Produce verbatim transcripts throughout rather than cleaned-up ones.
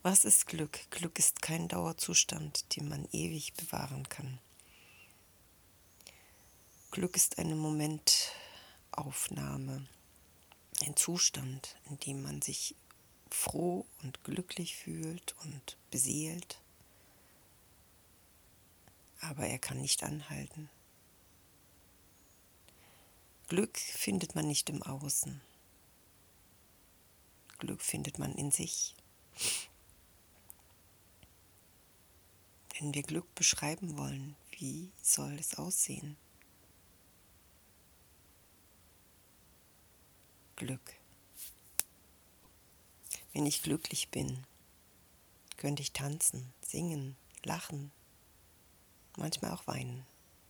Was ist Glück? Glück ist kein Dauerzustand, den man ewig bewahren kann. Glück ist eine Momentaufnahme, ein Zustand, in dem man sich froh und glücklich fühlt und beseelt, aber er kann nicht anhalten. Glück findet man nicht im Außen. Glück findet man in sich. Wenn wir Glück beschreiben wollen, wie soll es aussehen? Glück. Wenn ich glücklich bin, könnte ich tanzen, singen, lachen, manchmal auch weinen.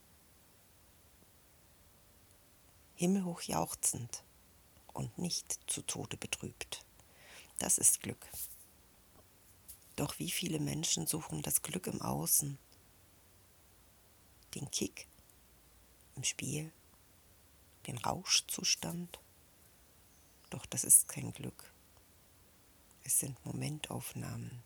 Himmelhoch jauchzend und nicht zu Tode betrübt. Das ist Glück. Doch wie viele Menschen suchen das Glück im Außen, den Kick im Spiel, den Rauschzustand. Doch das ist kein Glück. Es sind Momentaufnahmen.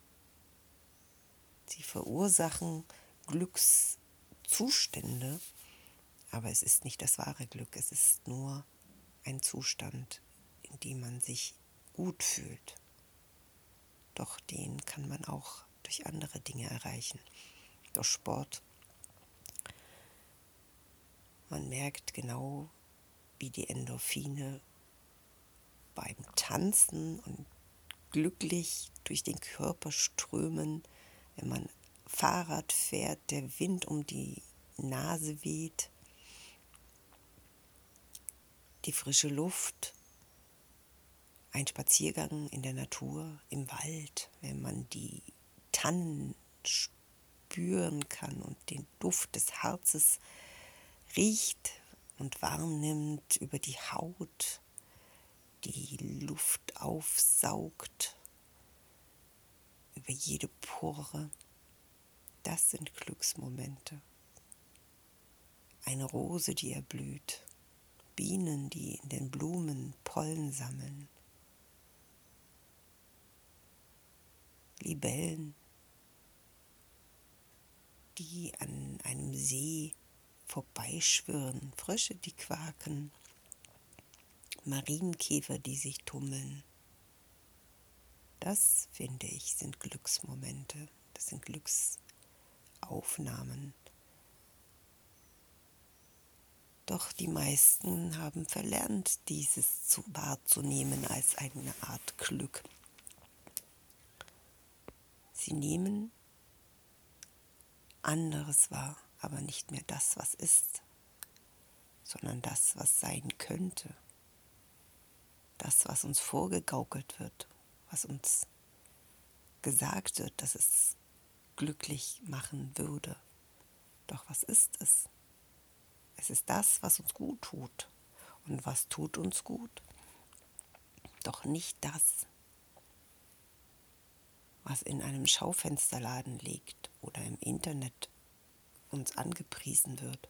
Sie verursachen Glückszustände, aber es ist nicht das wahre Glück. Es ist nur ein Zustand, in dem man sich gut fühlt. Doch den kann man auch durch andere Dinge erreichen. Durch Sport. Man merkt genau, wie die Endorphine beim Tanzen und glücklich durch den Körper strömen, wenn man Fahrrad fährt, der Wind um die Nase weht, die frische Luft, ein Spaziergang in der Natur, im Wald, wenn man die Tannen spüren kann und den Duft des Harzes riecht und warm nimmt über die Haut, die Luft aufsaugt, über jede Pore. Das sind Glücksmomente. Eine Rose, die erblüht, Bienen, die in den Blumen Pollen sammeln, Libellen, die an einem See vorbeischwirren, Frösche, die quaken, Marienkäfer, die sich tummeln. Das, finde ich, sind Glücksmomente, das sind Glücksaufnahmen. Doch die meisten haben verlernt, dieses zu wahrzunehmen als eine Art Glück. Sie nehmen anderes wahr, aber nicht mehr das, was ist, sondern das, was sein könnte. Das, was uns vorgegaukelt wird, was uns gesagt wird, dass es glücklich machen würde. Doch was ist es? Es ist das, was uns gut tut. Und was tut uns gut? Doch nicht das, was in einem Schaufensterladen liegt oder im Internet uns angepriesen wird.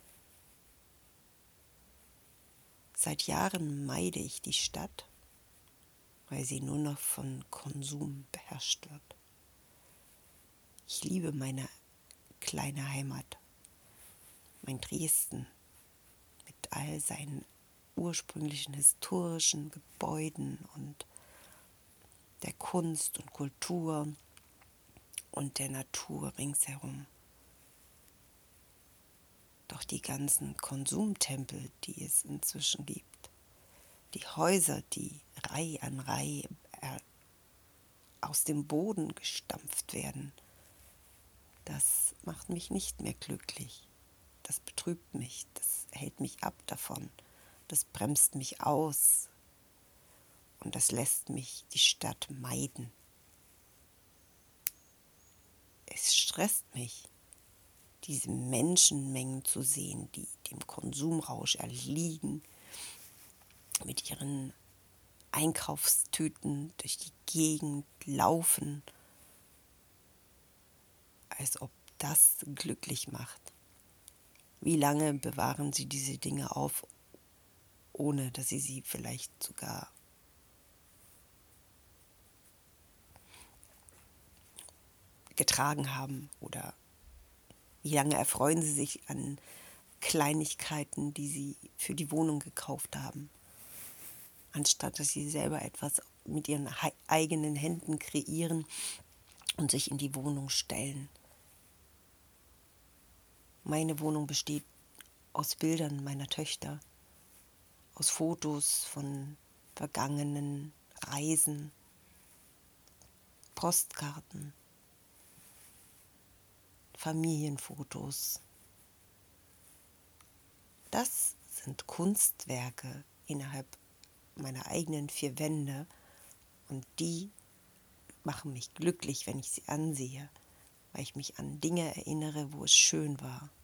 Seit Jahren meide ich die Stadt, weil sie nur noch von Konsum beherrscht wird. Ich liebe meine kleine Heimat, mein Dresden, mit all seinen ursprünglichen historischen Gebäuden und der Kunst und Kultur und der Natur ringsherum. Doch die ganzen Konsumtempel, die es inzwischen gibt, die Häuser, die Reihe an Reihe aus dem Boden gestampft werden, das macht mich nicht mehr glücklich. Das betrübt mich, das hält mich ab davon, das bremst mich aus und das lässt mich die Stadt meiden. Es stresst mich, diese Menschenmengen zu sehen, die dem Konsumrausch erliegen, mit ihren Einkaufstüten durch die Gegend laufen, als ob das glücklich macht. Wie lange bewahren sie diese Dinge auf, ohne dass sie sie vielleicht sogar getragen haben oder wie lange erfreuen sie sich an Kleinigkeiten, die sie für die Wohnung gekauft haben, anstatt dass sie selber etwas mit ihren eigenen Händen kreieren und sich in die Wohnung stellen. Meine Wohnung besteht aus Bildern meiner Töchter, aus Fotos von vergangenen Reisen, Postkarten, Familienfotos. Das sind Kunstwerke innerhalb meiner eigenen vier Wände und die machen mich glücklich, wenn ich sie ansehe, weil ich mich an Dinge erinnere, wo es schön war.